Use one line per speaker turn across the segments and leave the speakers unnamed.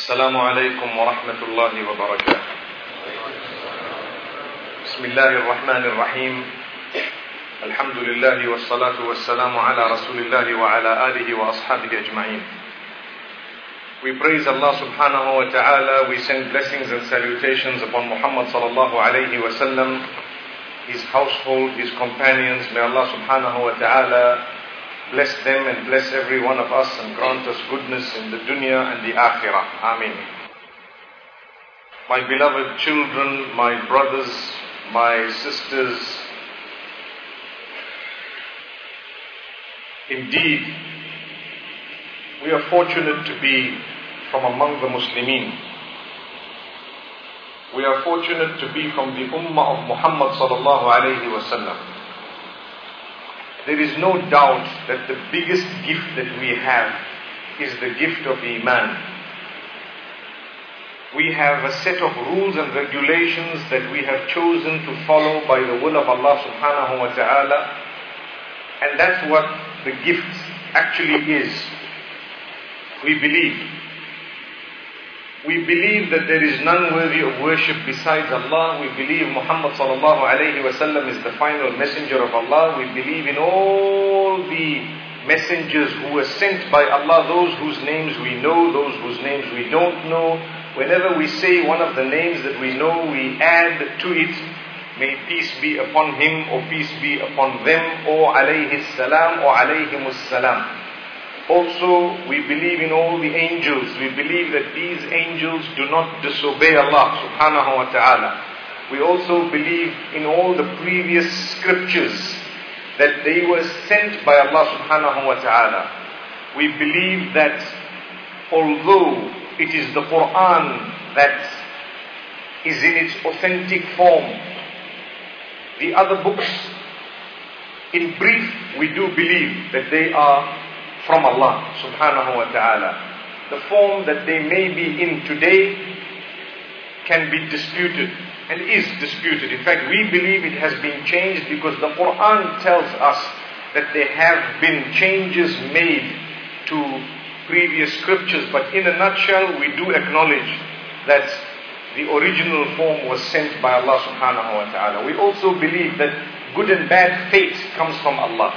السلام عليكم ورحمة الله وبركاته. بسم الله الرحمن الرحيم. الحمد لله والصلاة والسلام على رسول الله وعلى آله وأصحابه أجمعين. We praise Allah subhanahu wa ta'ala. We send blessings and salutations upon Muhammad sallallahu alayhi wa sallam, his household, his companions. May Allah subhanahu wa ta'ala bless them and bless every one of us and grant us goodness in the dunya and the akhirah. Ameen. My beloved children, my brothers, my sisters, indeed, we are fortunate to be from among the Muslimin. We are fortunate to be from the Ummah of Muhammad sallallahu alayhi wa sallam. There is no doubt that the biggest gift that we have is the gift of Iman. We have a set of rules and regulations that we have chosen to follow by the will of Allah subhanahu wa ta'ala, and that's what the gift actually is. We believe that there is none worthy of worship besides Allah. We believe Muhammad sallallahu alayhi wa sallam is the final messenger of Allah. We believe in all the messengers who were sent by Allah, those whose names we know, those whose names we don't know. Whenever we say one of the names that we know, we add to it, may peace be upon him, or peace be upon them, or alayhi salam, or alayhimus salam. Also, we believe in all the angels. We believe that these angels do not disobey Allah subhanahu wa ta'ala. We also believe in all the previous scriptures that they were sent by Allah subhanahu wa ta'ala. We believe that although it is the Quran that is in its authentic form, the other books, in brief, we do believe that they are from Allah subhanahu wa ta'ala. The form that they may be in today can be disputed and is disputed. In fact, we believe it has been changed because the Quran tells us that there have been changes made to previous scriptures. But in a nutshell, we do acknowledge that the original form was sent by Allah subhanahu wa ta'ala. We also believe that good and bad fate comes from Allah.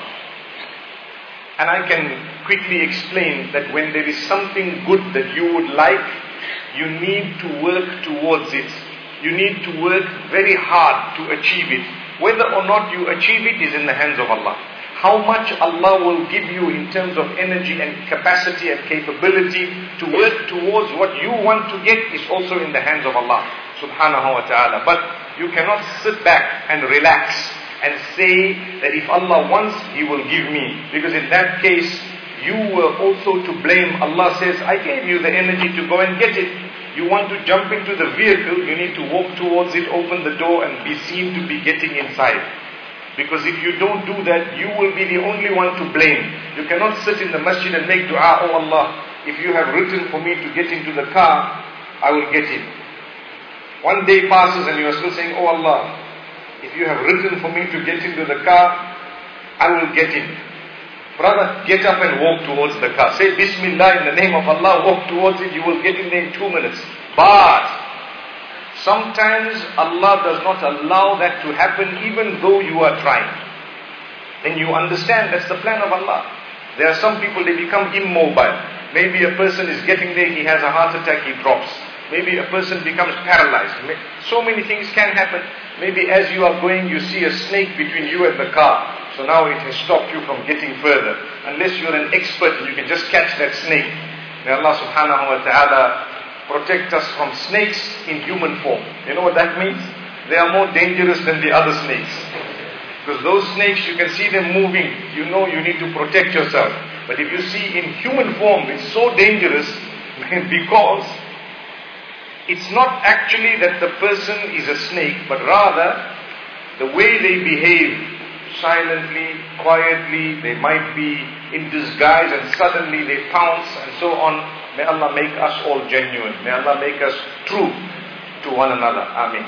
And I can quickly explain that when there is something good that you would like, you need to work towards it. You need to work very hard to achieve it. Whether or not you achieve it is in the hands of Allah. How much Allah will give you in terms of energy and capacity and capability to work towards what you want to get is also in the hands of Allah subhanahu wa ta'ala. But you cannot sit back and relax and say that if Allah wants, He will give me. Because in that case, you were also to blame. Allah says, I gave you the energy to go and get it. You want to jump into the vehicle, you need to walk towards it, open the door and be seen to be getting inside. Because if you don't do that, you will be the only one to blame. You cannot sit in the masjid and make dua, oh Allah, if you have written for me to get into the car, I will get in. One day passes and you are still saying, oh Allah, if you have written for me to get into the car, I will get in. Brother, get up and walk towards the car. Say Bismillah in the name of Allah, walk towards it, you will get in there in 2 minutes. But sometimes Allah does not allow that to happen even though you are trying. Then you understand that's the plan of Allah. There are some people, they become immobile. Maybe a person is getting there, he has a heart attack, he drops. Maybe a person becomes paralyzed. So many things can happen. Maybe as you are going, you see a snake between you and the car. So now it has stopped you from getting further. Unless you're an expert and you can just catch that snake. May Allah subhanahu wa ta'ala protect us from snakes in human form. You know what that means? They are more dangerous than the other snakes. Because those snakes, you can see them moving. You know you need to protect yourself. But if you see in human form, it's so dangerous because it's not actually that the person is a snake, but rather the way they behave, silently, quietly, they might be in disguise and suddenly they pounce and so on. May Allah make us all genuine. May Allah make us true to one another. Ameen.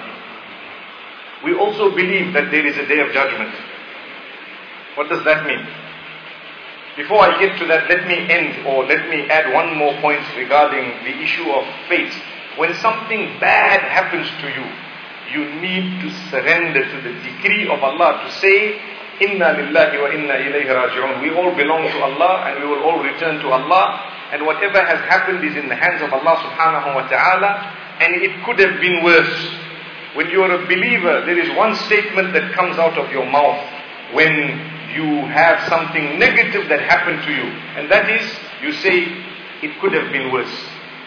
We also believe that there is a day of judgment. What does that mean? Before I get to that, let me end, or let me add one more point regarding the issue of fate. When something bad happens to you, you need to surrender to the decree of Allah, to say, Inna lillahi wa inna ilayhi raji'un. We all belong to Allah and we will all return to Allah. And whatever has happened is in the hands of Allah subhanahu wa ta'ala. And it could have been worse. When you are a believer, there is one statement that comes out of your mouth when you have something negative that happened to you. And that is, you say, it could have been worse.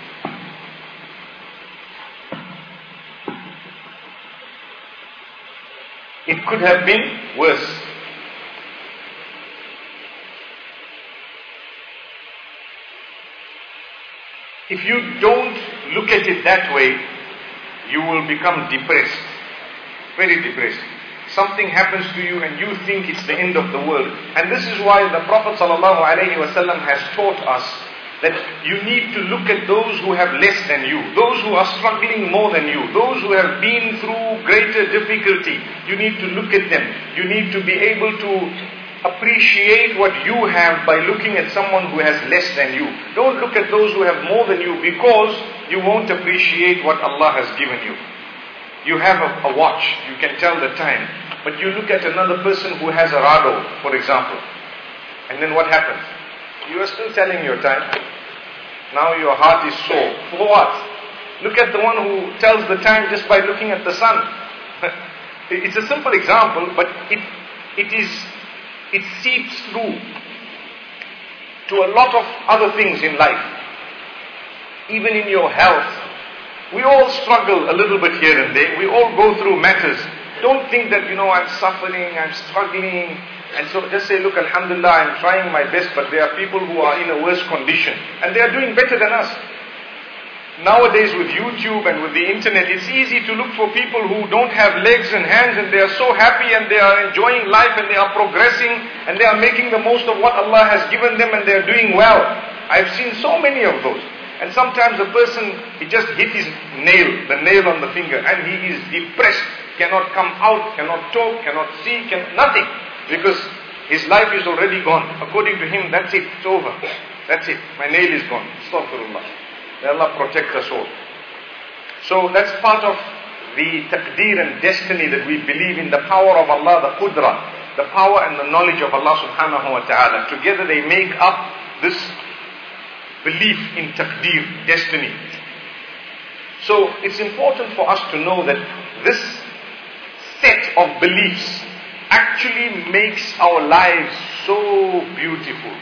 It could have been worse. If you don't look at it that way, you will become depressed. Very depressed. Something happens to you and you think it's the end of the world. And this is why the Prophet ﷺ has taught us that you need to look at those who have less than you, those who are struggling more than you, those who have been through greater difficulty. You need to look at them. You need to be able to appreciate what you have by looking at someone who has less than you. Don't look at those who have more than you, because you won't appreciate what Allah has given you. You have a watch, you can tell the time, but you look at another person who has a rado, for example, and then what happens? You are still telling your time. Now your heart is sore. For what? Look at the one who tells the time just by looking at the sun. It's a simple example, but it seeps through to a lot of other things in life. Even in your health, we all struggle a little bit here and there. We all go through matters. Don't think that, I'm suffering, I'm struggling, and so just say, look, alhamdulillah, I'm trying my best, but there are people who are in a worse condition, and they are doing better than us. Nowadays with YouTube and with the internet, it's easy to look for people who don't have legs and hands, and they are so happy and they are enjoying life and they are progressing and they are making the most of what Allah has given them, and they are doing well. I've seen so many of those. And sometimes a person, he just hit the nail on the finger, and he is depressed, cannot come out, cannot talk, cannot see, nothing. Because his life is already gone. According to him, that's it, it's over. That's it, my nail is gone. Astaghfirullah. May Allah protect us all. So that's part of the taqdeer and destiny, that we believe in the power of Allah, the qudra, the power and the knowledge of Allah subhanahu wa ta'ala. Together they make up this belief in taqdeer, destiny. So it's important for us to know that this set of beliefs actually makes our lives so beautiful.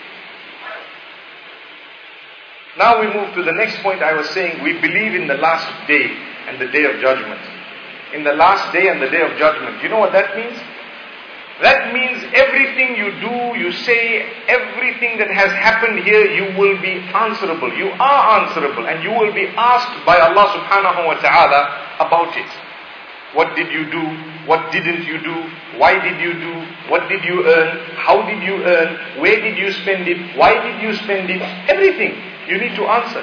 Now we move to the next point. I was saying, we believe in the last day and the day of judgment. In the last day and the day of judgment. You know what that means? That means everything you do, you say, everything that has happened here, you will be answerable. You are answerable, and you will be asked by Allah subhanahu wa ta'ala about it. What did you do? What didn't you do? Why did you do? What did you earn? How did you earn? Where did you spend it? Why did you spend it? Everything. You need to answer.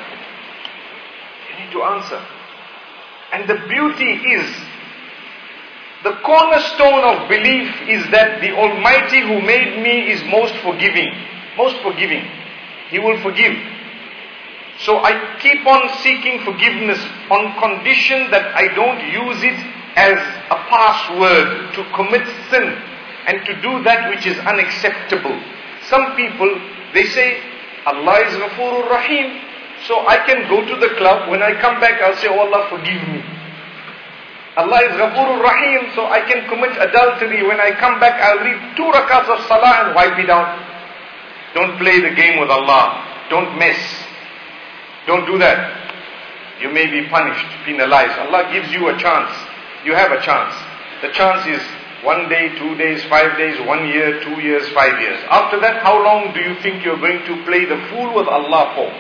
You need to answer. And the beauty is, the cornerstone of belief is that the Almighty who made me is most forgiving. Most forgiving. He will forgive. So I keep on seeking forgiveness on condition that I don't use it as a password to commit sin and to do that which is unacceptable. Some people, they say, Allah is Ghafurur Rahim, so I can go to the club. When I come back, I'll say, oh Allah, forgive me. Allah is Ghafurur Rahim, so I can commit adultery. When I come back, I'll read 2 rakats of salah and wipe it out. Don't play the game with Allah. Don't mess. Don't do that. You may be punished, penalized. Allah gives you a chance. You have a chance. The chance is 1 day, 2 days, 5 days, 1 year, 2 years, 5 years. After that, how long do you think you're going to play the fool with Allah for?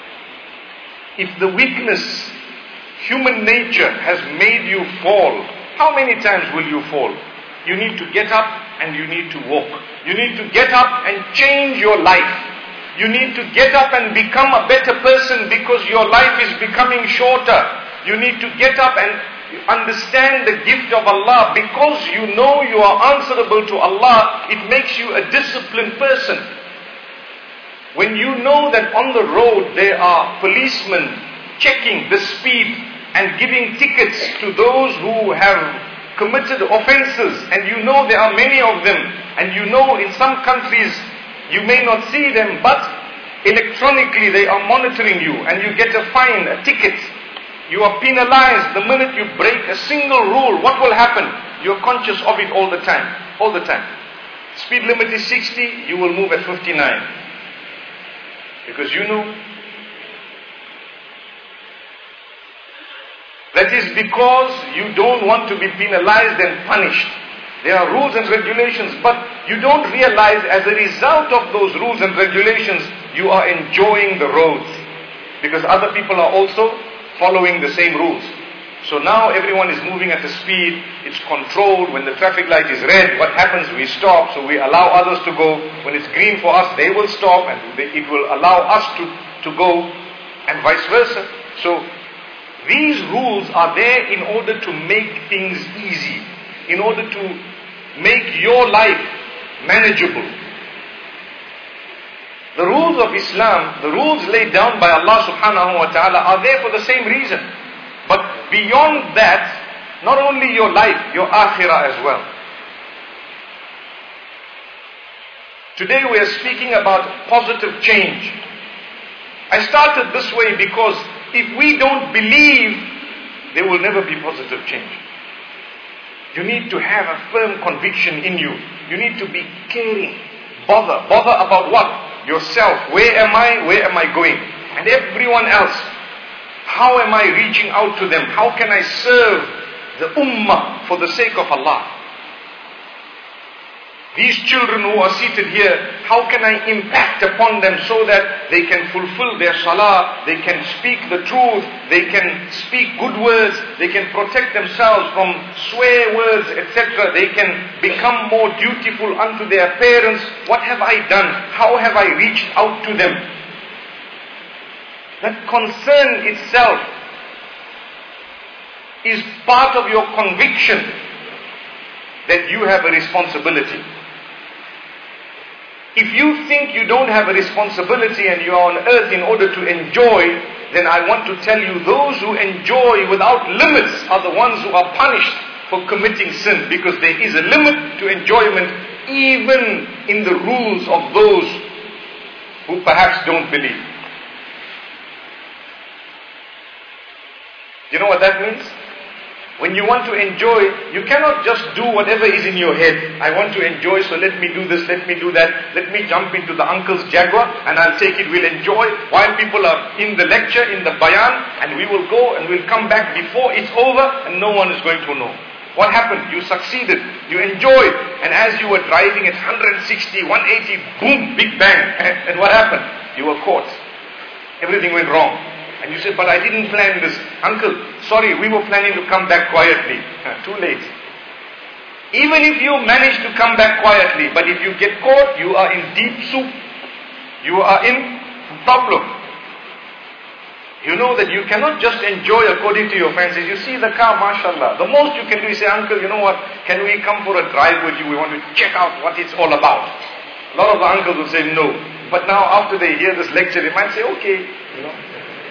If the weakness, human nature has made you fall, how many times will you fall? You need to get up and you need to walk. You need to get up and change your life. You need to get up and become a better person, because your life is becoming shorter. You need to get up and understand the gift of Allah. Because you know you are answerable to Allah, it makes you a disciplined person. when you know that on the road there are policemen checking the speed and giving tickets to those who have committed offenses, and you know there are many of them, and you know in some countries you may not see them, but electronically they are monitoring you, and you get a fine, a ticket. You are penalized the minute you break a single rule. What will happen? You are conscious of it all the time. All the time. Speed limit is 60, you will move at 59. Because you know. That is because you don't want to be penalized and punished. There are rules and regulations, but you don't realize as a result of those rules and regulations, you are enjoying the roads. Because other people are also following the same rules. So now everyone is moving at a speed, it's controlled. When the traffic light is red, what happens? We stop, so we allow others to go. When it's green for us, they will stop, and it will allow us to go, and vice versa. So these rules are there in order to make things easy, in order to make your life manageable. The rules of Islam, the rules laid down by Allah subhanahu wa ta'ala are there for the same reason. But beyond that, not only your life, your akhirah as well. Today we are speaking about positive change. I started this way because if we don't believe, there will never be positive change. You need to have a firm conviction in you. You need to be caring. Bother about what? Yourself. Where am I? Where am I going? And everyone else. How am I reaching out to them? How can I serve the ummah for the sake of Allah? These children who are seated here, how can I impact upon them so that they can fulfill their salah, they can speak the truth, they can speak good words, they can protect themselves from swear words, etc. They can become more dutiful unto their parents. What have I done? How have I reached out to them? That concern itself is part of your conviction that you have a responsibility. If you think you don't have a responsibility and you are on earth in order to enjoy, then I want to tell you, those who enjoy without limits are the ones who are punished for committing sin, because there is a limit to enjoyment even in the rules of those who perhaps don't believe. You know what that means? When you want to enjoy, you cannot just do whatever is in your head. I want to enjoy, so let me do this, let me do that. Let me jump into the uncle's Jaguar and I'll take it, we'll enjoy. While people are in the lecture, in the bayan, and we will go and we'll come back before it's over and no one is going to know. What happened? You succeeded. You enjoyed. And as you were driving at 160, 180, boom, big bang. And what happened? You were caught. Everything went wrong. And you said, but I didn't plan this. Uncle, sorry, we were planning to come back quietly. Too late. Even if you manage to come back quietly, but if you get caught, you are in deep soup. You are in problem. You know that you cannot just enjoy according to your fancies. You see the car, mashallah. The most you can do is say, uncle, you know what? Can we come for a drive with you? We want to check out what it's all about. A lot of the uncles will say no. But now after they hear this lecture, they might say, okay, you know.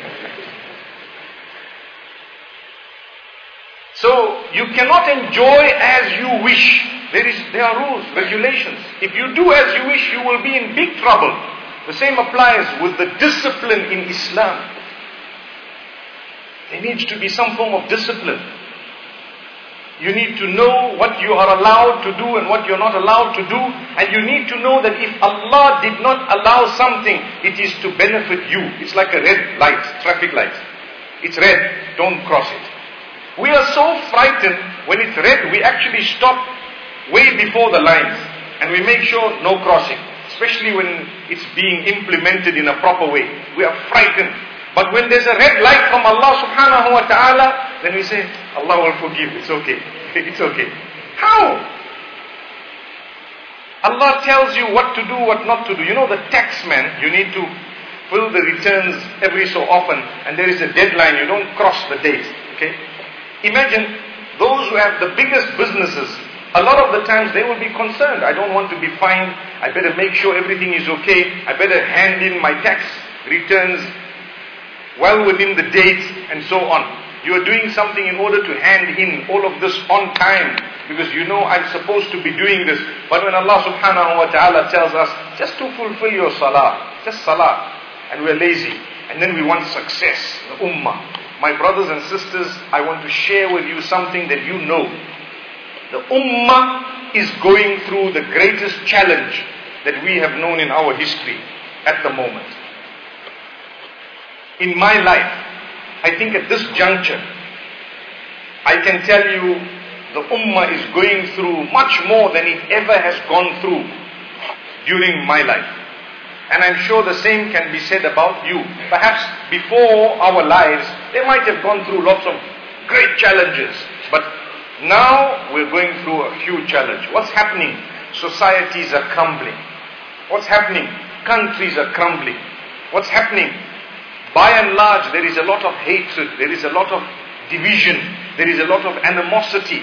So, you cannot enjoy as you wish. There are rules, regulations. If you do as you wish, you will be in big trouble. The same applies with the discipline in Islam. There needs to be some form of discipline. You need to know what you are allowed to do and what you are not allowed to do. And you need to know that if Allah did not allow something, it is to benefit you. It's like a red light, traffic light. It's red, don't cross it. We are so frightened when it's red, we actually stop way before the lines. And we make sure no crossing. Especially when it's being implemented in a proper way. We are frightened. But when there's a red light from Allah subhanahu wa ta'ala, then we say, Allah will forgive, it's okay. It's okay. How? Allah tells you what to do, what not to do. You know the tax man, you need to fill the returns every so often, and there is a deadline, you don't cross the date. Okay? Imagine those who have the biggest businesses, A lot of the times they will be concerned. I don't want to be fined. I better make sure everything is okay. I better hand in my tax returns well within the date and so on. You are doing something in order to hand in all of this on time because you know I'm supposed to be doing this. But when Allah subhanahu wa ta'ala tells us just to fulfill your salah, just salah, and we're lazy, and then we want success, the ummah. My brothers and sisters, I want to share with you something that you know. The ummah is going through the greatest challenge that we have known in our history at the moment. In my life, I think at this juncture, I can tell you the ummah is going through much more than it ever has gone through during my life. And I'm sure the same can be said about you. Perhaps before our lives, they might have gone through lots of great challenges. But now we're going through a huge challenge. What's happening? Societies are crumbling. What's happening? Countries are crumbling. What's happening? By and large, there is a lot of hatred, there is a lot of division, there is a lot of animosity.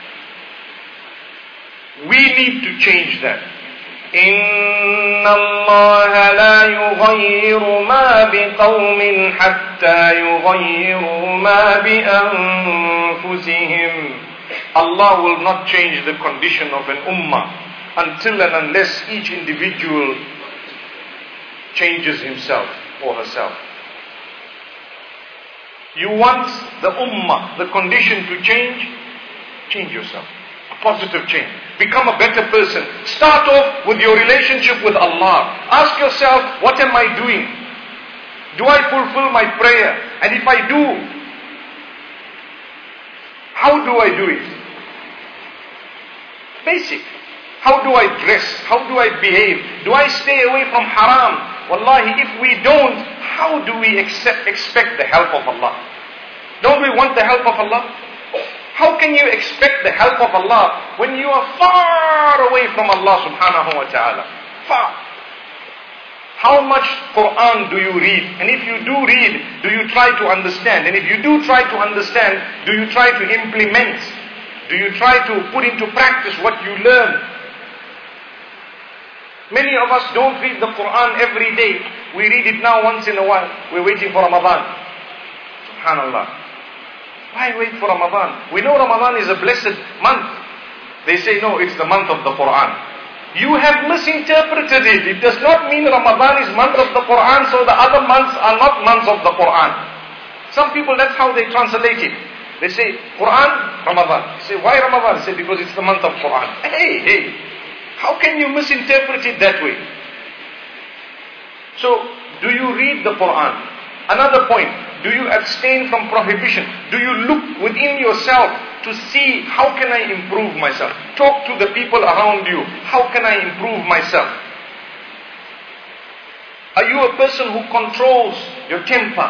We need to change that. إِنَّ اللَّهَ لَا يُغَيِّرُ مَا بِقَوْمٍ حَتَّى يُغَيِّرُوا مَا بِأَنفُسِهِمْ. Allah will not change the condition of an ummah until and unless each individual changes himself or herself. You want the ummah, the condition to change? Change yourself. A positive change. Become a better person. Start off with your relationship with Allah. Ask yourself, what am I doing? Do I fulfill my prayer? And if I do, how do I do it? Basic. How do I dress? How do I behave? Do I stay away from haram? Wallahi, if we don't, how do we expect the help of Allah? Don't we want the help of Allah? How can you expect the help of Allah when you are far away from Allah subhanahu wa ta'ala? Far. How much Quran do you read? And if you do read, do you try to understand? And if you do try to understand, do you try to implement? Do you try to put into practice what you learn? Many of us don't read the Quran every day. We read it now once in a while. We're waiting for Ramadan. Subhanallah. Why wait for Ramadan? We know Ramadan is a blessed month. They say no, it's the month of the Quran. You have misinterpreted it. It does not mean Ramadan is month of the Quran, so the other months are not months of the Quran. Some people, that's how they translate it. They say, Quran, Ramadan. They say, why Ramadan? They say, because it's the month of Quran. Hey. How can you misinterpret it that way? So, do you read the Quran? Another point, do you abstain from prohibition? Do you look within yourself to see how can I improve myself? Talk to the people around you. How can I improve myself? Are you a person who controls your temper?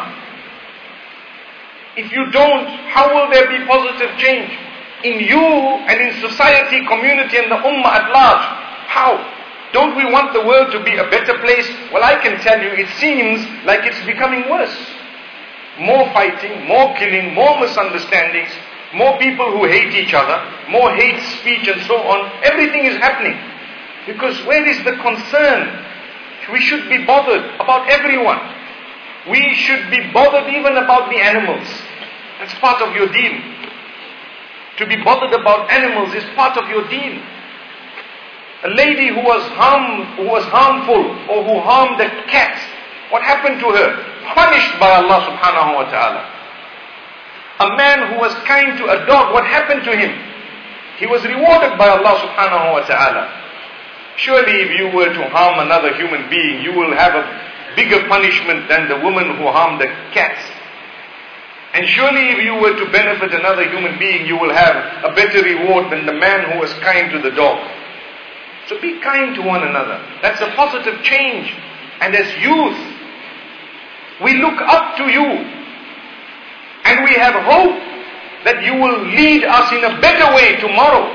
If you don't, how will there be positive change? In you and in society, community and the ummah at large. How? Don't we want the world to be a better place? Well, I can tell you, it seems like it's becoming worse. More fighting, more killing, more misunderstandings, more people who hate each other, more hate speech and so on. Everything is happening. Because where is the concern? We should be bothered about everyone. We should be bothered even about the animals. That's part of your deen. To be bothered about animals is part of your deen. A lady who was harmful or who harmed a cat, what happened to her? Punished by Allah subhanahu wa ta'ala. A man who was kind to a dog, what happened to him? He was rewarded by Allah subhanahu wa ta'ala. Surely if you were to harm another human being, you will have a bigger punishment than the woman who harmed the cat. And surely if you were to benefit another human being, you will have a better reward than the man who was kind to the dog. So be kind to one another. That's a positive change. And as youth, we look up to you. And we have hope that you will lead us in a better way tomorrow.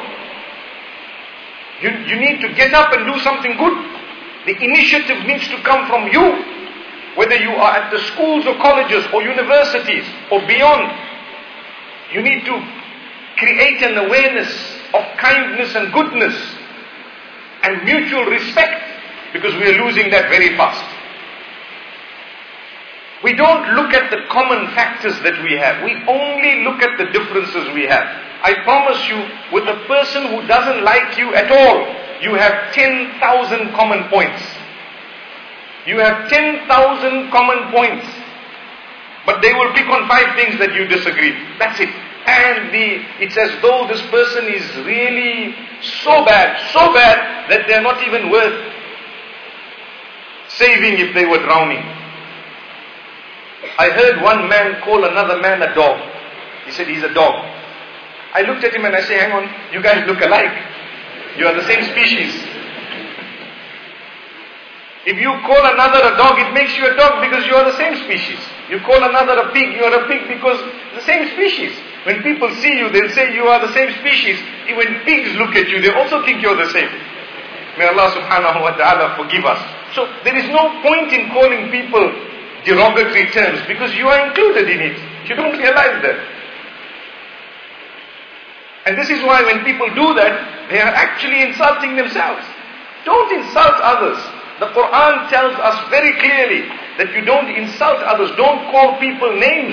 You need to get up and do something good. The initiative needs to come from you. Whether you are at the schools or colleges or universities or beyond. You need to create an awareness of kindness and goodness and mutual respect, because we are losing that very fast. We don't look at the common factors that we have. We only look at the differences we have. I promise you, with a person who doesn't like you at all, you have 10,000 common points. You have 10,000 common points. But they will pick on 5 things that you disagree. That's it. And it's as though this person is really so bad that they're not even worth saving if they were drowning. I heard one man call another man a dog. He said he's a dog. I looked at him and I said, hang on, you guys look alike. You are the same species. If you call another a dog, it makes you a dog because you are the same species. You call another a pig, you are a pig because the same species. When people see you, they'll say you are the same species. When pigs look at you, they also think you're the same. May Allah subhanahu wa ta'ala forgive us. So there is no point in calling people derogatory terms because you are included in it. You don't realize that. And this is why when people do that, they are actually insulting themselves. Don't insult others. The Quran tells us very clearly that you don't insult others. Don't call people names.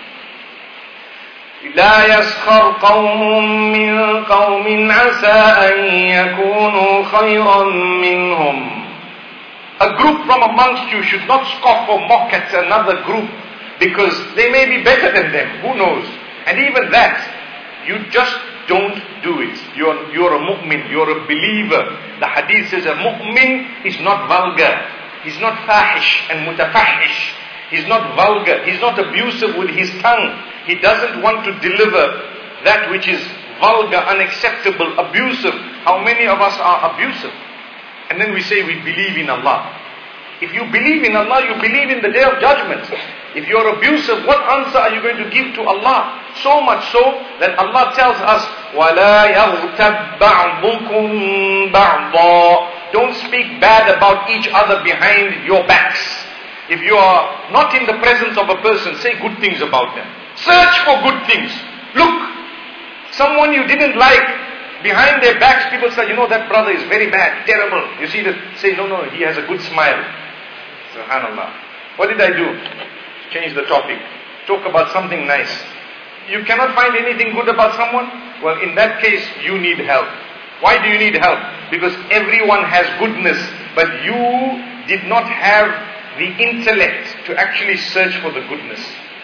لا يسخر قوم من قوم عسى أن يكونوا خيرا منهم. A group from amongst you should not scoff or mock at another group because they may be better than them. Who knows? And even that, you just don't do it. You're a mu'min. You're a believer. The hadith says a mu'min is not vulgar. He's not fahish and mutafahish. He's not vulgar. He's not abusive with his tongue. He doesn't want to deliver that which is vulgar, unacceptable, abusive. How many of us are abusive? And then we say we believe in Allah. If you believe in Allah, you believe in the day of judgment. If you're abusive, what answer are you going to give to Allah? So much so that Allah tells us, وَلَا يَغْتَبْ بَعْضُكُمْ بَعْضًا. Don't speak bad about each other behind your backs. If you are not in the presence of a person, say good things about them. Search for good things. Look, someone you didn't like, behind their backs people say, you know that brother is very bad, terrible. You see that, say no, he has a good smile. Subhanallah. What did I do? Change the topic. Talk about something nice. You cannot find anything good about someone? Well, in that case, you need help. Why do you need help? Because everyone has goodness, but you did not have the intellect to actually search for the goodness.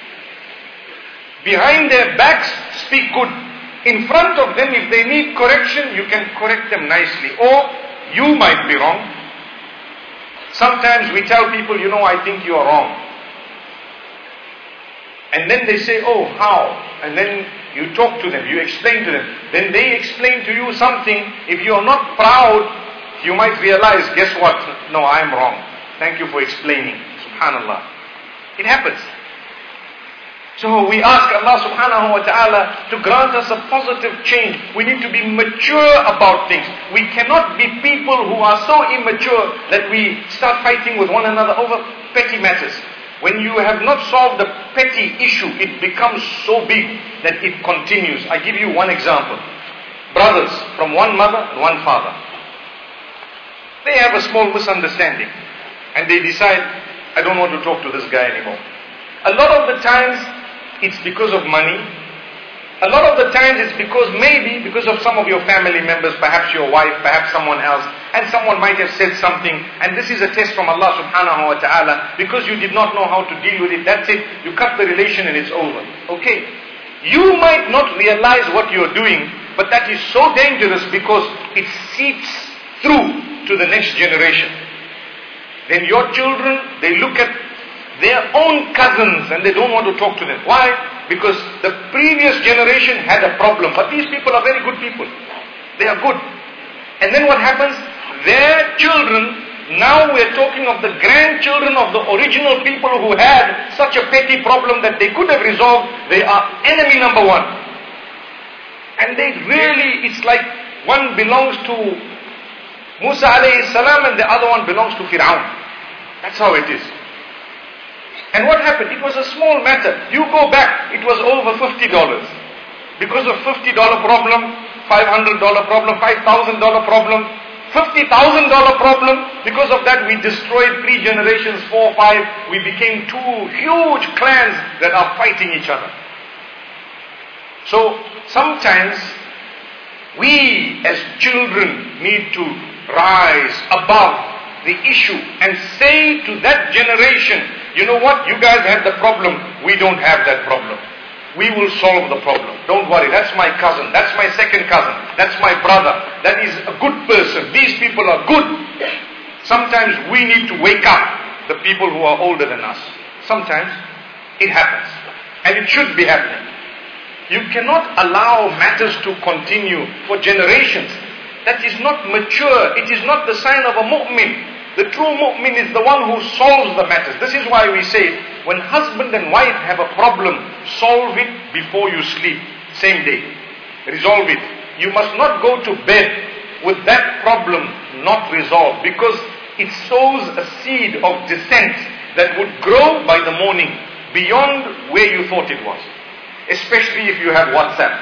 Behind their backs, speak good. In front of them, if they need correction, you can correct them nicely. Or, you might be wrong. Sometimes we tell people, you know, I think you are wrong. And then they say, oh, how? And then you talk to them, you explain to them. Then they explain to you something. If you are not proud, you might realize, guess what? No, I am wrong. Thank you for explaining. Subhanallah. It happens. So we ask Allah subhanahu wa ta'ala to grant us a positive change. We need to be mature about things. We cannot be people who are so immature that we start fighting with one another over petty matters. When you have not solved the petty issue, it becomes so big that it continues. I give you one example. Brothers from one mother and one father. They have a small misunderstanding. And they decide, I don't want to talk to this guy anymore. A lot of the times, it's because of money. A lot of the times it's because of some of your family members, perhaps your wife, perhaps someone else, and someone might have said something, and this is a test from Allah subhanahu wa ta'ala, because you did not know how to deal with it, that's it, you cut the relation and it's over. Okay? You might not realize what you're doing, but that is so dangerous because it seeps through to the next generation. Then your children, they look at their own cousins and they don't want to talk to them. Why? Because the previous generation had a problem. But these people are very good people. They are good. And then what happens? Their children, now we're talking of the grandchildren of the original people who had such a petty problem that they could have resolved. They are enemy number one. And they really, it's like one belongs to Musa alayhi salam and the other one belongs to Fir'aun. That's how it is. And what happened? It was a small matter. You go back, it was over $50. Because of $50 problem, $500 problem, $5,000 problem, $50,000 problem. Because of that, we destroyed 3 generations, 4, 5. We became 2 huge clans that are fighting each other. So sometimes we as children need to rise above the issue and say to that generation, you know what, you guys have the problem, we don't have that problem. We will solve the problem. Don't worry, that's my cousin, that's my second cousin, that's my brother, that is a good person, these people are good. Sometimes we need to wake up the people who are older than us. Sometimes it happens, and it should be happening. You cannot allow matters to continue for generations. That is not mature. It is not the sign of a mu'min. The true mu'min is the one who solves the matters. This is why we say, when husband and wife have a problem, solve it before you sleep. Same day. Resolve it. You must not go to bed with that problem not resolved, because it sows a seed of dissent that would grow by the morning beyond where you thought it was. Especially if you have WhatsApp.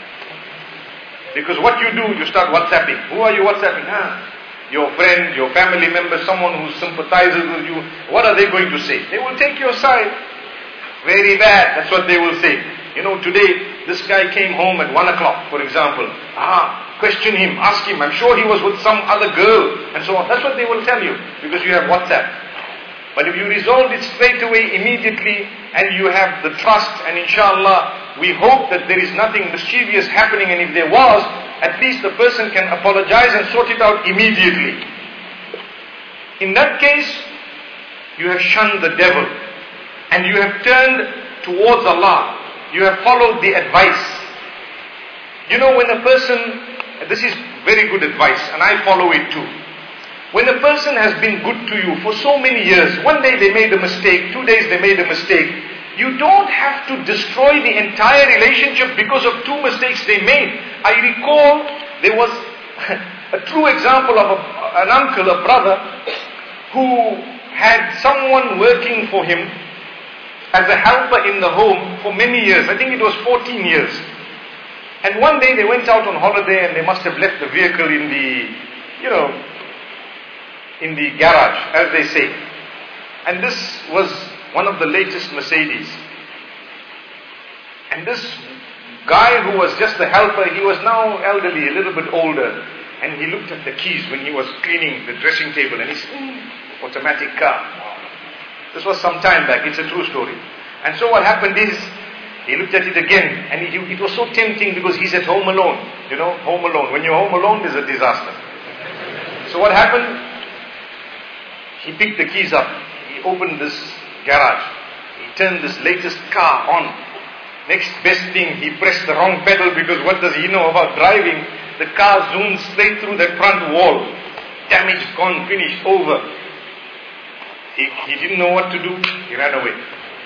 Because what you do, you start WhatsApping. Who are you WhatsApping? Your friend, your family member, someone who sympathizes with you. What are they going to say? They will take your side. Very bad. That's what they will say. You know, today, this guy came home at 1 o'clock, for example. Question him, ask him. I'm sure he was with some other girl, and so on. That's what they will tell you, because you have WhatsApp. But if you resolve it straight away, immediately, and you have the trust, and inshallah, we hope that there is nothing mischievous happening, and if there was, at least the person can apologize and sort it out immediately. In that case, you have shunned the devil, and you have turned towards Allah. You have followed the advice. You know, when a person, this is very good advice, and I follow it too. When a person has been good to you for so many years, one day they made a mistake, 2 days they made a mistake, you don't have to destroy the entire relationship because of 2 mistakes they made. I recall there was a true example of an uncle, a brother, who had someone working for him as a helper in the home for many years. I think it was 14 years. And one day they went out on holiday and they must have left the vehicle in the, in the garage, as they say. And this was one of the latest Mercedes. And this guy who was just the helper, he was now elderly, a little bit older. And he looked at the keys when he was cleaning the dressing table, and he said, automatic car. This was some time back, it's a true story. And so what happened is, he looked at it again, and it was so tempting because he's at home alone. You know, home alone. When you're home alone, there's a disaster. So what happened? He picked the keys up. He opened this garage. He turned this latest car on. Next best thing, he pressed the wrong pedal, because what does he know about driving? The car zoomed straight through that front wall. Damaged, gone, finished, over. He didn't know what to do. He ran away.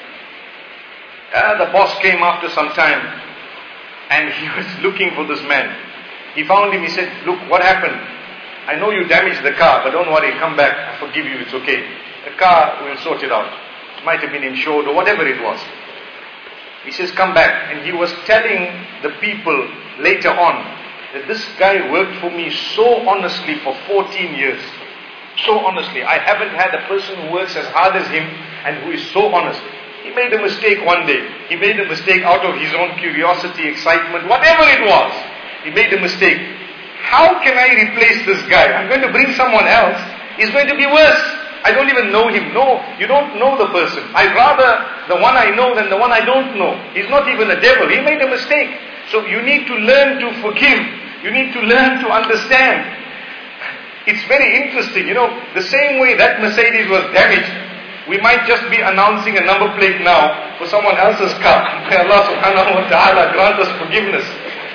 The boss came after some time, and he was looking for this man. He found him. He said, look, what happened? I know you damaged the car, but don't worry, come back. I forgive you, it's okay. The car, will sort it out. It might have been insured or whatever it was. He says, come back. And he was telling the people later on that this guy worked for me so honestly for 14 years. So honestly. I haven't had a person who works as hard as him and who is so honest. He made a mistake one day. He made a mistake out of his own curiosity, excitement, whatever it was. He made a mistake. How can I replace this guy? I'm going to bring someone else. He's going to be worse. I don't even know him. No, you don't know the person. I'd rather the one I know than the one I don't know. He's not even a devil. He made a mistake. So you need to learn to forgive. You need to learn to understand. It's very interesting. You know, the same way that Mercedes was damaged, we might just be announcing a number plate now for someone else's car. May Allah subhanahu wa ta'ala grant us forgiveness.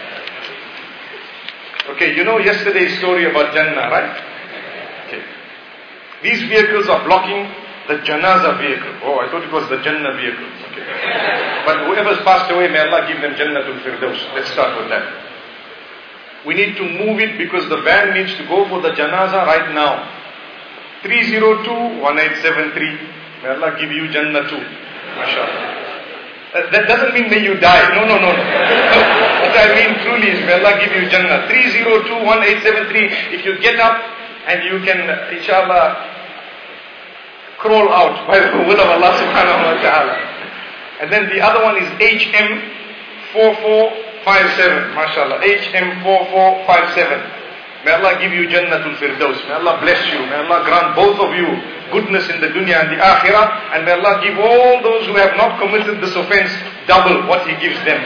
Okay, you know yesterday's story about Jannah, right? Okay. These vehicles are blocking the Janaza vehicle. Oh, I thought it was the Jannah vehicle. Okay. But whoever's passed away, may Allah give them Jannatul Firdaus. Let's start with that. We need to move it because the van needs to go for the Janaza right now. 302-1873. May Allah give you Jannah too. MashaAllah. That doesn't mean may you die. No. What I mean truly is, may Allah give you Jannah. 3021873. If you get up and you can, inshallah, crawl out by the will of Allah subhanahu wa ta'ala. And then the other one is HM4457. MashaAllah. HM4457. May Allah give you Jannatul Firdaus. May Allah bless you. May Allah grant both of you goodness in the dunya and the akhirah. And may Allah give all those who have not committed this offense double what He gives them.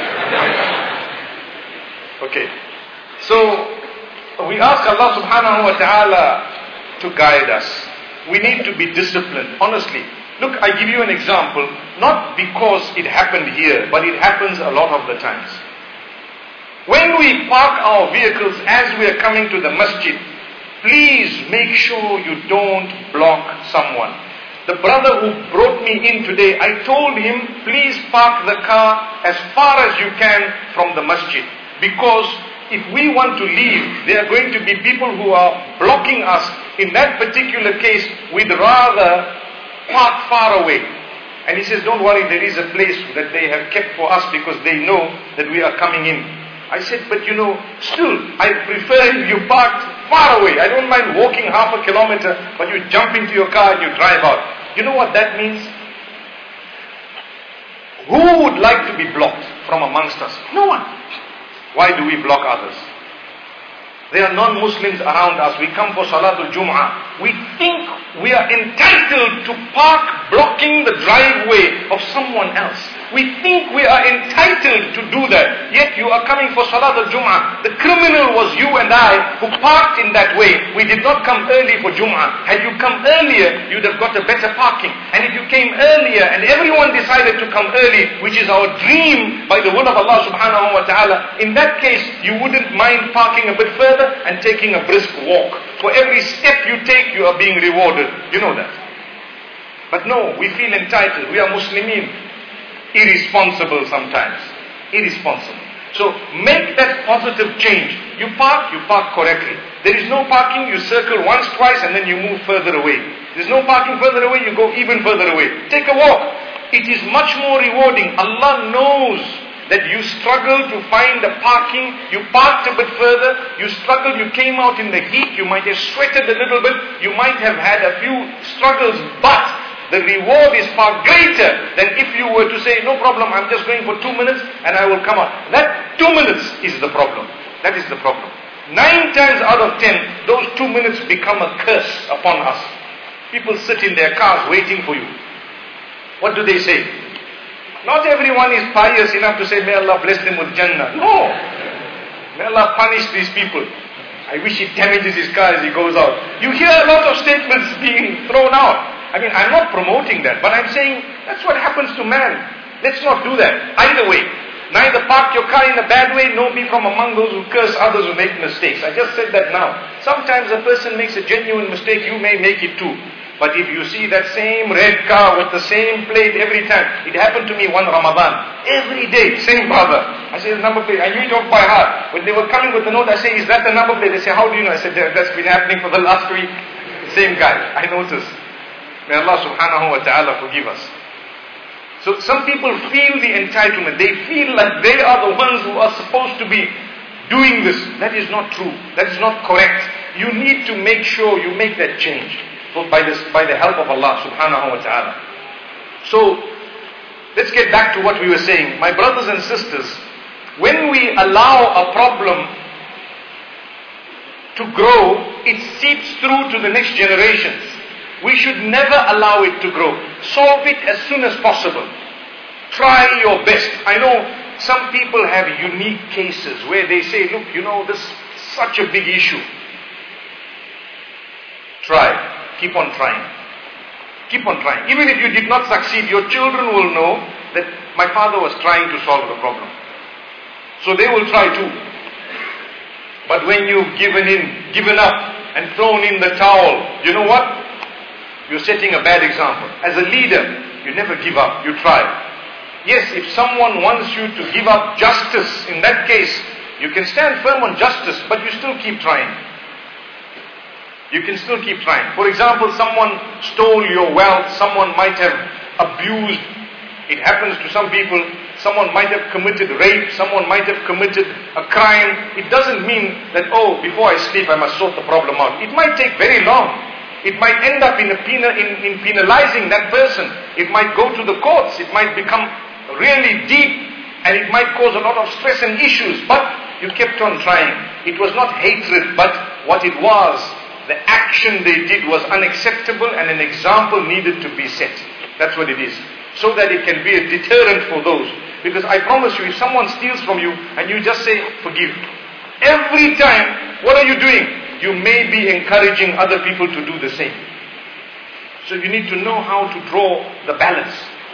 Okay. So, we ask Allah subhanahu wa ta'ala to guide us. We need to be disciplined. Honestly. Look, I give you an example. Not because it happened here, but it happens a lot of the times. When we park our vehicles as we are coming to the masjid, please make sure you don't block someone. The brother who brought me in today, I told him, please park the car as far as you can from the masjid. Because if we want to leave, there are going to be people who are blocking us. In that particular case, we'd rather park far away. And he says, don't worry, there is a place that they have kept for us because they know that we are coming in. I said, but still, I prefer if you parked far away. I don't mind walking half a kilometer, but you jump into your car and you drive out. You know what that means? Who would like to be blocked from amongst us? No one. Why do we block others? There are non-Muslims around us. We come for Salatul Jum'ah. We think we are entitled to park blocking the driveway of someone else. We think we are entitled to do that. Yet you are coming for Salatul Jum'ah. The criminal was you and I who parked in that way. We did not come early for Jum'ah. Had you come earlier, you'd have got a better parking. And if you came earlier and everyone decided to come early, which is our dream by the will of Allah subhanahu wa ta'ala, in that case, you wouldn't mind parking a bit further and taking a brisk walk. For every step you take, you are being rewarded. You know that. But no, we feel entitled. We are Muslimin. Irresponsible sometimes. Irresponsible. So make that positive change. You park correctly. There is no parking, you circle once, twice, and then you move further away. There's no parking further away, you go even further away. Take a walk. It is much more rewarding. Allah knows that you struggle to find the parking. You parked a bit further. You struggled, you came out in the heat. You might have sweated a little bit. You might have had a few struggles, but the reward is far greater than if you were to say, no problem, I'm just going for 2 minutes and I will come out. That 2 minutes is the problem. That is the problem. 9 times out of 10, those 2 minutes become a curse upon us. People sit in their cars waiting for you. What do they say? Not everyone is pious enough to say, may Allah bless them with Jannah. No. May Allah punish these people. I wish he damages his car as he goes out. You hear a lot of statements being thrown out. I mean, I'm not promoting that, but I'm saying that's what happens to man. Let's not do that. Either way. Neither park your car in a bad way, nor be from among those who curse others who make mistakes. I just said that now. Sometimes a person makes a genuine mistake, you may make it too. But if you see that same red car with the same plate every time, it happened to me one Ramadan. Every day, same brother. I say, the number plate. I knew it off by heart. When they were coming with the note, I say, is that the number plate? They say, how do you know? I said, that's been happening for the last week. Same guy. I noticed. May Allah subhanahu wa ta'ala forgive us. So some people feel the entitlement. They feel like they are the ones who are supposed to be doing this. That is not true. That is not correct. You need to make sure you make that change by the help of Allah subhanahu wa ta'ala. So let's get back to what we were saying. My brothers and sisters, when we allow a problem to grow, it seeps through to the next generations. We should never allow it to grow. Solve it as soon as possible. Try your best. I know some people have unique cases where they say, look, this is such a big issue. Try. Keep on trying. Keep on trying. Even if you did not succeed, your children will know that my father was trying to solve the problem. So they will try too. But when you've given up and thrown in the towel, you know what? You're setting a bad example. As a leader, you never give up. You try. Yes, if someone wants you to give up justice, in that case, you can stand firm on justice, but you still keep trying. You can still keep trying. For example, someone stole your wealth, someone might have abused It happens to some people. Someone might have committed rape, someone might have committed a crime. It doesn't mean that, oh, before I sleep I must sort the problem out. It might take very long. It might end up in penalizing that person. It might go to the courts. It might become really deep, and it might cause a lot of stress and issues. But you kept on trying. It was not hatred, but what it was, the action they did was unacceptable, and an example needed to be set. That's what it is. So that it can be a deterrent for those. Because I promise you, if someone steals from you and you just say, forgive, every time, what are you doing? You may be encouraging other people to do the same. So you need to know how to draw the balance.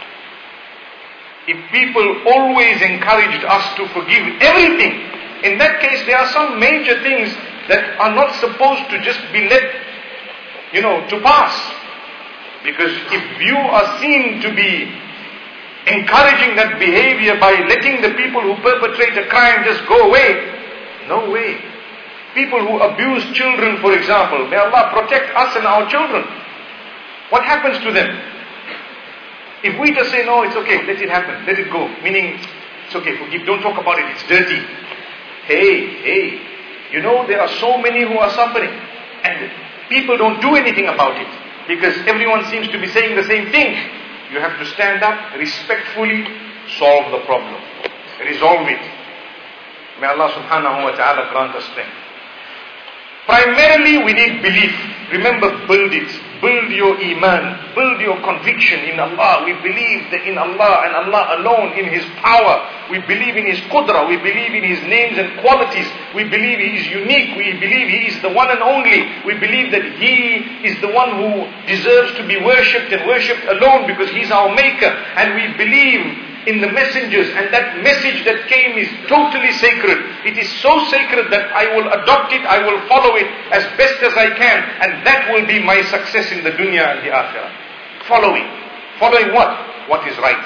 If people always encouraged us to forgive everything, in that case there are some major things that are not supposed to just be let, to pass. Because if you are seen to be encouraging that behavior by letting the people who perpetrate a crime just go away, no way. People who abuse children, for example, may Allah protect us and our children. What happens to them? If we just say, no, it's okay, let it happen, let it go, meaning, it's okay, forgive, don't talk about it, it's dirty. Hey, there are so many who are suffering, and people don't do anything about it, because everyone seems to be saying the same thing. You have to stand up, respectfully solve the problem, resolve it. May Allah subhanahu wa ta'ala grant us strength. Primarily we need belief. Remember, build it. Build your iman. Build your conviction in Allah. We believe that in Allah and Allah alone, in His power. We believe in His qudra. We believe in His names and qualities. We believe He is unique. We believe He is the one and only. We believe that He is the one who deserves to be worshipped and worshipped alone because He is our maker. And we believe in the messengers, and that message that came is totally sacred. It is so sacred that I will adopt it, I will follow it as best as I can, and that will be my success in the dunya and the akhirah. Following what? What is right.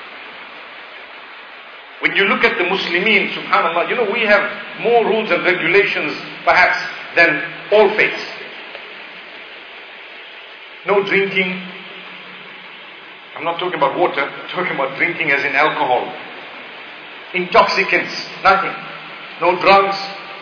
When you look at the Muslimin, subhanAllah, we have more rules and regulations perhaps than all faiths. No drinking. I'm not talking about water, I'm talking about drinking as in alcohol. Intoxicants, nothing. No drugs.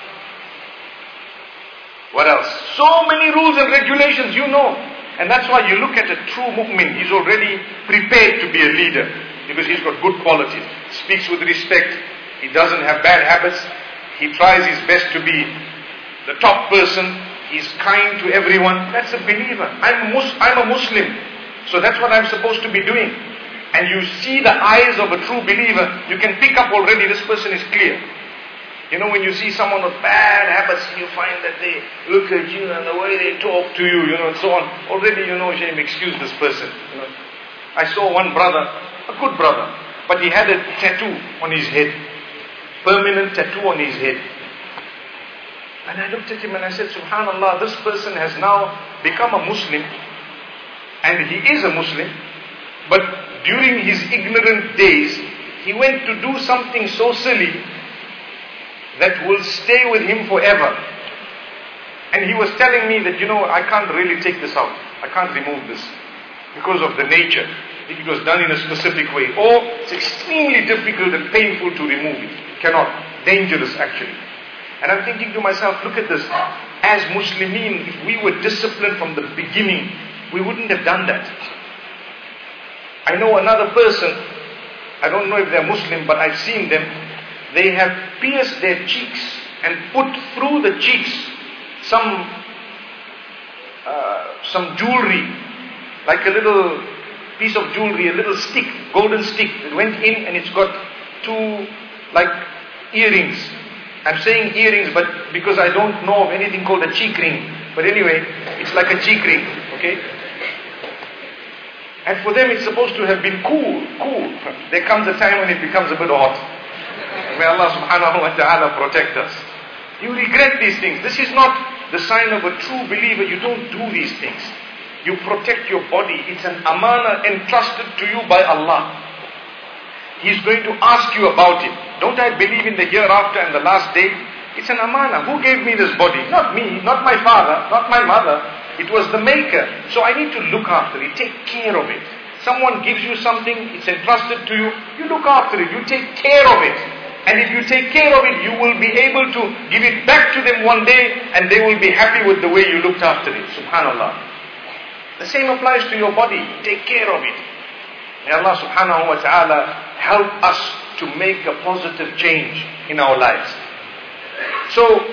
What else? So many rules and regulations, And that's why you look at a true mu'min, he's already prepared to be a leader. Because he's got good qualities. Speaks with respect. He doesn't have bad habits. He tries his best to be the top person. He's kind to everyone. That's a believer. I'm a Muslim. So that's what I'm supposed to be doing. And you see the eyes of a true believer, you can pick up already this person is clear. When you see someone with bad habits, you find that they look at you and the way they talk to you, and so on. Already shame, excuse this person. I saw one brother, a good brother, but he had a tattoo on his head. Permanent tattoo on his head. And I looked at him and I said, subhanAllah, this person has now become a Muslim. And he is a Muslim, but during his ignorant days, he went to do something so silly that will stay with him forever. And he was telling me that, I can't really take this out. I can't remove this because of the nature. If it was done in a specific way. Or it's extremely difficult and painful to remove it. Cannot. Dangerous actually. And I'm thinking to myself, look at this. As Muslimin, if we were disciplined from the beginning, we wouldn't have done that. I know another person, I don't know if they're Muslim, but I've seen them. They have pierced their cheeks and put through the cheeks some jewelry, like a little piece of jewelry, a little stick, golden stick. It went in and it's got two earrings. I'm saying earrings, but because I don't know of anything called a cheek ring. But anyway, it's like a cheek ring, okay? And for them it's supposed to have been cool. There comes a time when it becomes a bit hot. May Allah subhanahu wa ta'ala protect us. You regret these things. This is not the sign of a true believer. You don't do these things. You protect your body. It's an amana entrusted to you by Allah. He's going to ask you about it. Don't I believe in the hereafter and the last day? It's an amana. Who gave me this body? Not me, not my father, not my mother. It was the maker. So I need to look after it, take care of it. Someone gives you something, it's entrusted to you, you look after it, you take care of it. And if you take care of it, you will be able to give it back to them one day, and they will be happy with the way you looked after it. Subhanallah. The same applies to your body. Take care of it. May Allah subhanahu wa ta'ala help us to make a positive change in our lives. So,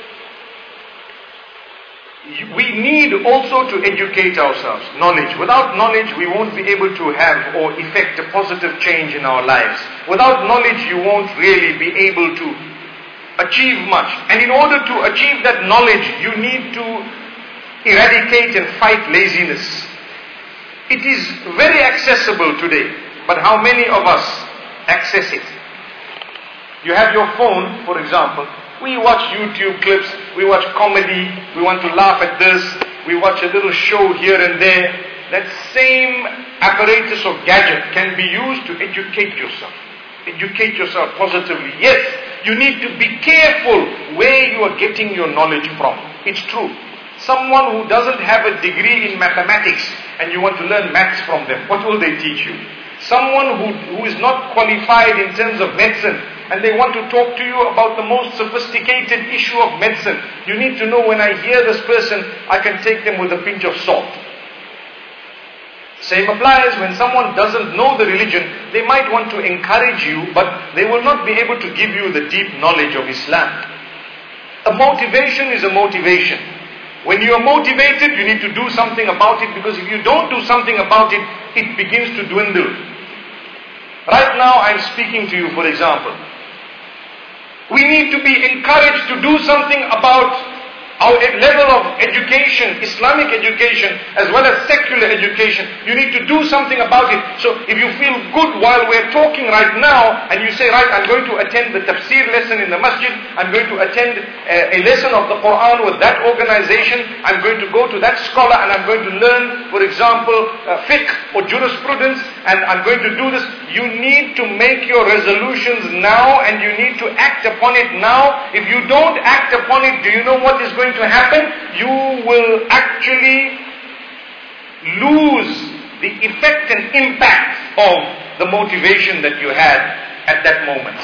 we need also to educate ourselves. Knowledge. Without knowledge, we won't be able to have or effect a positive change in our lives. Without knowledge, you won't really be able to achieve much. And in order to achieve that knowledge, you need to eradicate and fight laziness. It is very accessible today, but how many of us access it? You have your phone, for example. We watch YouTube clips, we watch comedy, we want to laugh at this, we watch a little show here and there. That same apparatus or gadget can be used to educate yourself. Educate yourself positively. Yes, you need to be careful where you are getting your knowledge from. It's true. Someone who doesn't have a degree in mathematics and you want to learn maths from them, what will they teach you? Someone who is not qualified in terms of medicine and they want to talk to you about the most sophisticated issue of medicine, you need to know, when I hear this person, I can take them with a pinch of salt. Same applies when someone doesn't know the religion. They might want to encourage you, but they will not be able to give you the deep knowledge of Islam. A motivation is a motivation. When you are motivated, you need to do something about it, because if you don't do something about it, it begins to dwindle. Right now, I'm speaking to you, for example. We need to be encouraged to do something about our level of education, Islamic education, as well as secular education. You need to do something about it. So if you feel good while we're talking right now, and you say, right, I'm going to attend the tafsir lesson in the masjid, I'm going to attend a lesson of the Quran with that organization, I'm going to go to that scholar and I'm going to learn, for example, fiqh or jurisprudence, and I'm going to do this. You need to make your resolutions now, and you need to act upon it now. If you don't act upon it, do you know what is going to happen? You will actually lose the effect and impact of the motivation that you had at that moment.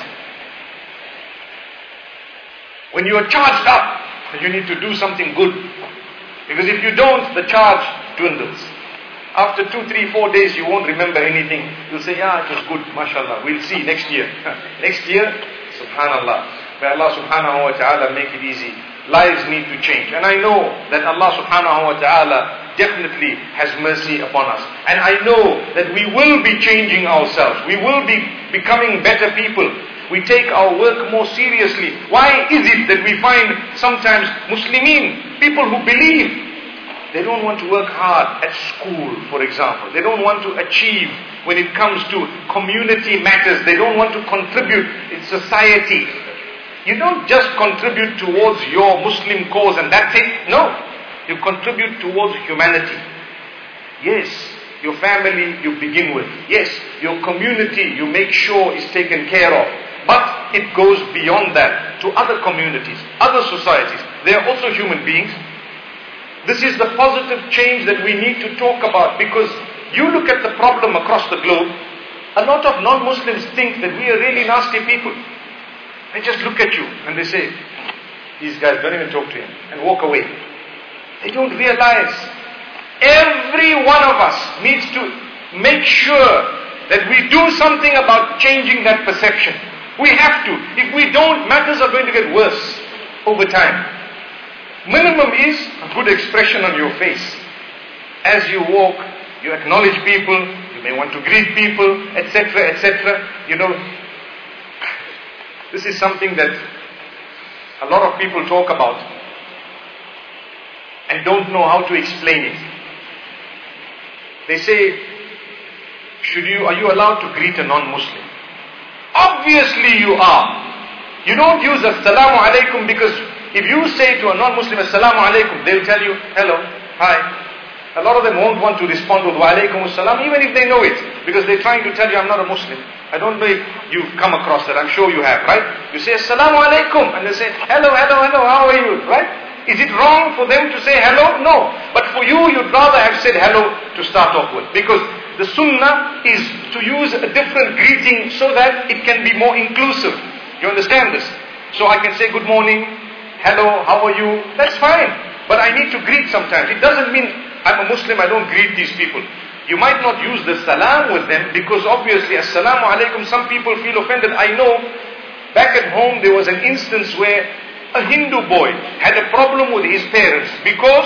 When you are charged up, you need to do something good. Because if you don't, the charge dwindles. After 2, 3, 4 days, you won't remember anything. You'll say, yeah, it was good, mashallah. We'll see next year. Next year, subhanallah. May Allah subhanahu wa ta'ala make it easy. Lives need to change. And I know that Allah subhanahu wa ta'ala definitely has mercy upon us. And I know that we will be changing ourselves. We will be becoming better people. We take our work more seriously. Why is it that we find sometimes Muslimin, people who believe, they don't want to work hard at school, for example. They don't want to achieve when it comes to community matters. They don't want to contribute in society. You don't just contribute towards your Muslim cause and that's it. No. You contribute towards humanity. Yes, your family you begin with. Yes, your community you make sure is taken care of. But it goes beyond that to other communities, other societies. They are also human beings. This is the positive change that we need to talk about, because you look at the problem across the globe, a lot of non-Muslims think that we are really nasty people. They just look at you and they say, these guys, don't even talk to him, and walk away. They don't realize every one of us needs to make sure that we do something about changing that perception. We have to. If we don't, matters are going to get worse over time. Minimum is a good expression on your face. As you walk, you acknowledge people, you may want to greet people, etc., etc. You know, this is something that a lot of people talk about and don't know how to explain it. They say, are you allowed to greet a non-Muslim? Obviously you are. You don't use Assalamu alaikum, because if you say to a non-Muslim, Assalamu alaikum, they'll tell you, hello, hi. A lot of them won't want to respond with wa alaikum assalam, even if they know it, because they're trying to tell you, I'm not a Muslim. I don't know if you've come across that. I'm sure you have, right? You say, Assalamu alaikum, and they say, hello, hello, hello, how are you, right? Is it wrong for them to say hello? No. But for you, you'd rather have said hello to start off with, because the sunnah is to use a different greeting so that it can be more inclusive. You understand this? So I can say good morning, hello, how are you? That's fine. But I need to greet sometimes. It doesn't mean I'm a Muslim, I don't greet these people. You might not use the salam with them because obviously assalamu alaikum, some people feel offended. I know back at home there was an instance where a Hindu boy had a problem with his parents because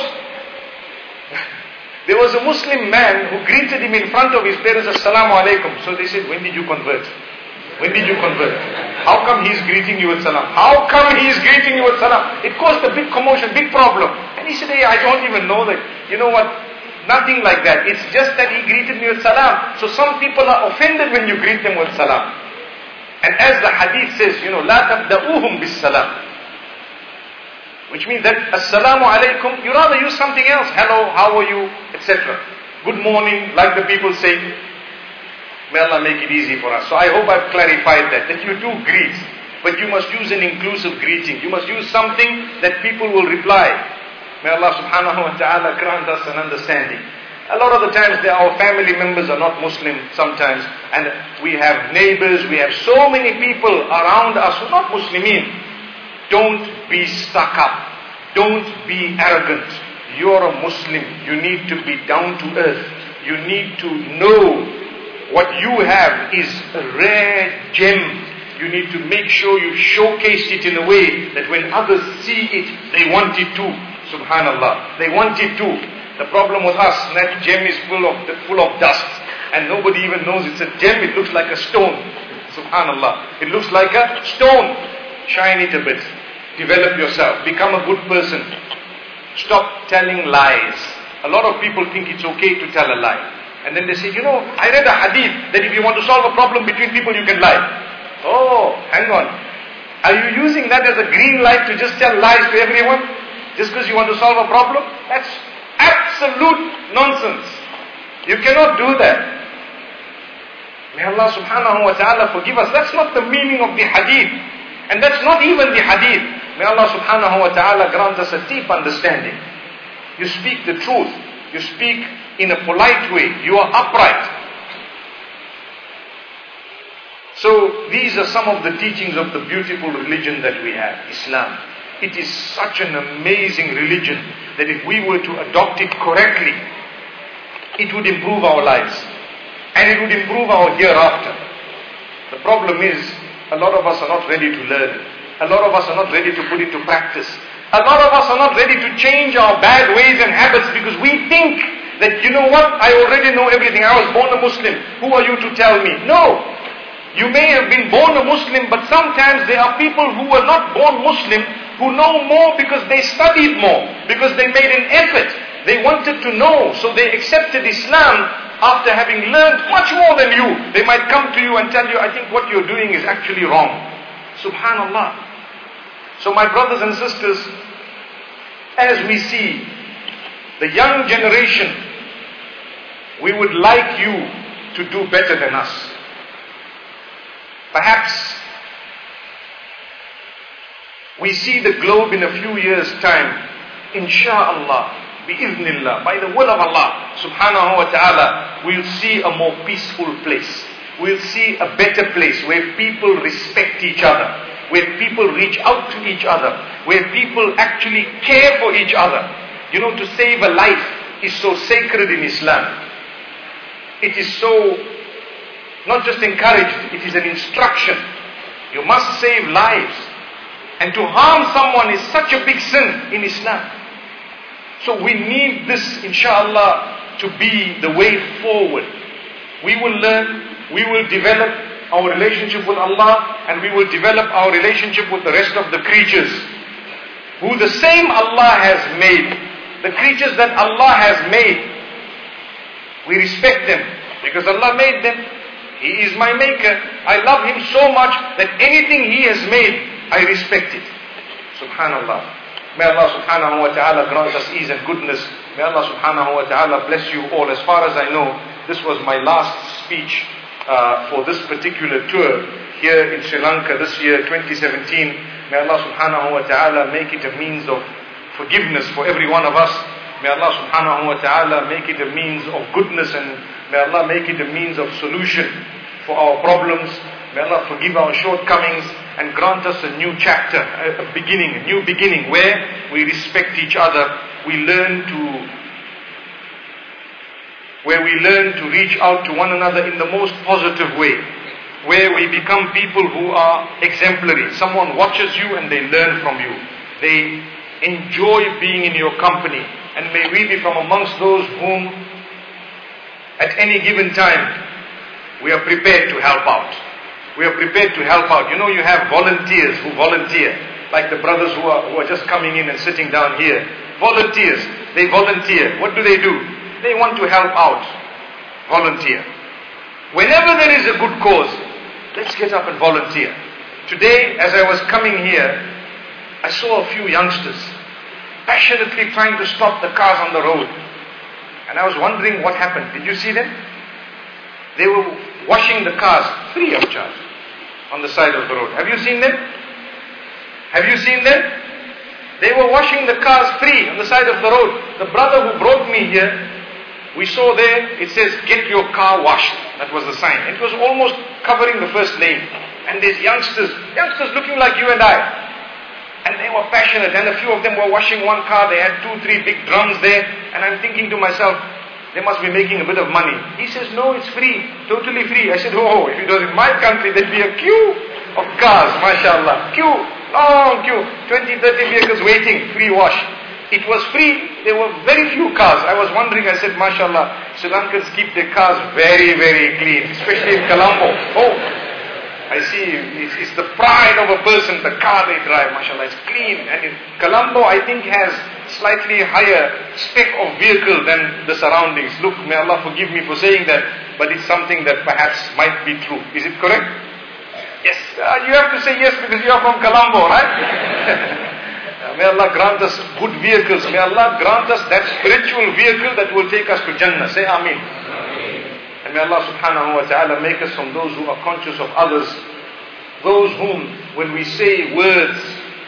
there was a Muslim man who greeted him in front of his parents, assalamu alaikum. So they said, when did you convert? When did you convert? How come he's greeting you with salam? How come he's greeting you with salam? It caused a big commotion, big problem. And he said, hey, I don't even know that. You know what? Nothing like that. It's just that he greeted me with salam. So some people are offended when you greet them with salam. And as the hadith says, لا تبدأوهم بالسلام. Which means that assalamu alaikum, you rather use something else. Hello, how are you, etc. Good morning, like the people say. May Allah make it easy for us. So I hope I've clarified that you do greet, but you must use an inclusive greeting. You must use something that people will reply. May Allah subhanahu wa ta'ala grant us an understanding. A lot of the times our family members are not Muslim sometimes, and we have neighbors, we have so many people around us who are not Muslimin. Don't be stuck up. Don't be arrogant. You're a Muslim. You need to be down to earth. You need to know what you have is a rare gem. You need to make sure you showcase it in a way that when others see it, they want it too. Subhanallah. They want it too. The problem with us, that gem is full of dust. And nobody even knows it's a gem. It looks like a stone. Subhanallah. It looks like a stone. Shine it a bit. Develop yourself. Become a good person. Stop telling lies. A lot of people think it's okay to tell a lie. And then they say, I read a hadith that if you want to solve a problem between people, you can lie. Oh, hang on. Are you using that as a green light to just tell lies to everyone? Just because you want to solve a problem? That's absolute nonsense. You cannot do that. May Allah subhanahu wa ta'ala forgive us. That's not the meaning of the hadith. And that's not even the hadith. May Allah subhanahu wa ta'ala grant us a deep understanding. You speak the truth. You speak in a polite way. You are upright. So these are some of the teachings of the beautiful religion that we have, Islam. It is such an amazing religion that if we were to adopt it correctly, it would improve our lives. And it would improve our hereafter. The problem is, a lot of us are not ready to learn. A lot of us are not ready to put it to practice. A lot of us are not ready to change our bad ways and habits because we think that, you know what, I already know everything. I was born a Muslim. Who are you to tell me? No. You may have been born a Muslim, but sometimes there are people who were not born Muslim who know more because they studied more, because they made an effort. They wanted to know, so they accepted Islam after having learned much more than you. They might come to you and tell you, I think what you're doing is actually wrong. Subhanallah. So my brothers and sisters, as we see the young generation, we would like you to do better than us. Perhaps we see the globe in a few years' time, insha'Allah, bi'idhnillah, by the will of Allah subhanahu wa ta'ala, we'll see a more peaceful place. We'll see a better place where people respect each other, where people reach out to each other, where people actually care for each other. You know, to save a life is so sacred in Islam. It is so, not just encouraged, it is an instruction. You must save lives. And to harm someone is such a big sin in Islam. So we need this, inshallah, to be the way forward. We will learn, we will develop our relationship with Allah, and we will develop our relationship with the rest of the creatures, who the same Allah has made. The creatures that Allah has made, we respect them because Allah made them. He is my maker. I love Him so much that anything He has made, I respect it. Subhanallah. May Allah subhanahu wa ta'ala grant us ease and goodness. May Allah subhanahu wa ta'ala bless you all. As far as I know, this was my last speech for this particular tour here in Sri Lanka this year, 2017. May Allah subhanahu wa ta'ala make it a means of forgiveness for every one of us. May Allah subhanahu wa ta'ala make it a means of goodness and May Allah make it a means of solution for our problems. May Allah forgive our shortcomings and grant us a new chapter, a beginning, a new beginning where we respect each other. We learn to reach out to one another in the most positive way, where we become people who are exemplary. Someone watches you and they learn from you. They enjoy being in your company. And may we be from amongst those whom at any given time we are prepared to help out. We are prepared to help out. You know, you have volunteers who volunteer, like the brothers who are just coming in and sitting down here. Volunteers, they volunteer. What do? They want to help out. Volunteer. Whenever there is a good cause, let's get up and volunteer. Today, as I was coming here, I saw a few youngsters passionately trying to stop the cars on the road. And I was wondering what happened. Did you see them? They were washing the cars free of charge on the side of the road. Have you seen them? Have you seen them? They were washing the cars free on the side of the road. The brother who brought me here, we saw there, it says, get your car washed. That was the sign. It was almost covering the first lane. And there's youngsters looking like you and I. And they were passionate, and a few of them were washing one car. They had 2-3 big drums there. And I'm thinking to myself, they must be making a bit of money. He says, no, it's free, totally free. I said, oh, if it was in my country, there'd be a queue of cars, mashallah. Queue, long queue, 20-30 vehicles waiting, free wash. It was free. There were very few cars. I was wondering, I said, mashallah, Sri Lankans keep their cars very, very clean, especially in Colombo. Oh, I see, it's the pride of a person, the car they drive, mashallah, it's clean. And in Colombo, I think, has slightly higher spec of vehicle than the surroundings. Look, may Allah forgive me for saying that, but it's something that perhaps might be true. Is it correct? Yes, you have to say yes because you are from Colombo, right? May Allah grant us good vehicles. May Allah grant us that spiritual vehicle that will take us to Jannah. Say Ameen. And may Allah subhanahu wa ta'ala make us from those who are conscious of others. Those whom, when we say words,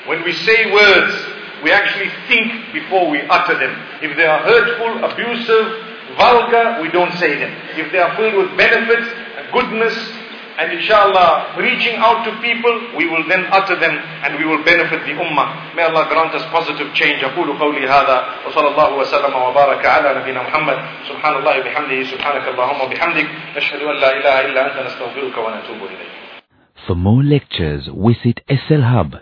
we actually think before we utter them. If they are hurtful, abusive, vulgar, we don't say them. If they are filled with benefit, goodness, and inshallah reaching out to people, we will then utter them and we will benefit the ummah. May Allah grant us positive change. أقول قولي هذا وصلى الله وسلم وبارك على نبينا محمد سبحان الله بحمده سبحانك اللهم وبحمدك نشهد أن لا إله إلا أنت نستغفرك ونتوب إليك.
For more lectures, visit slhub.com.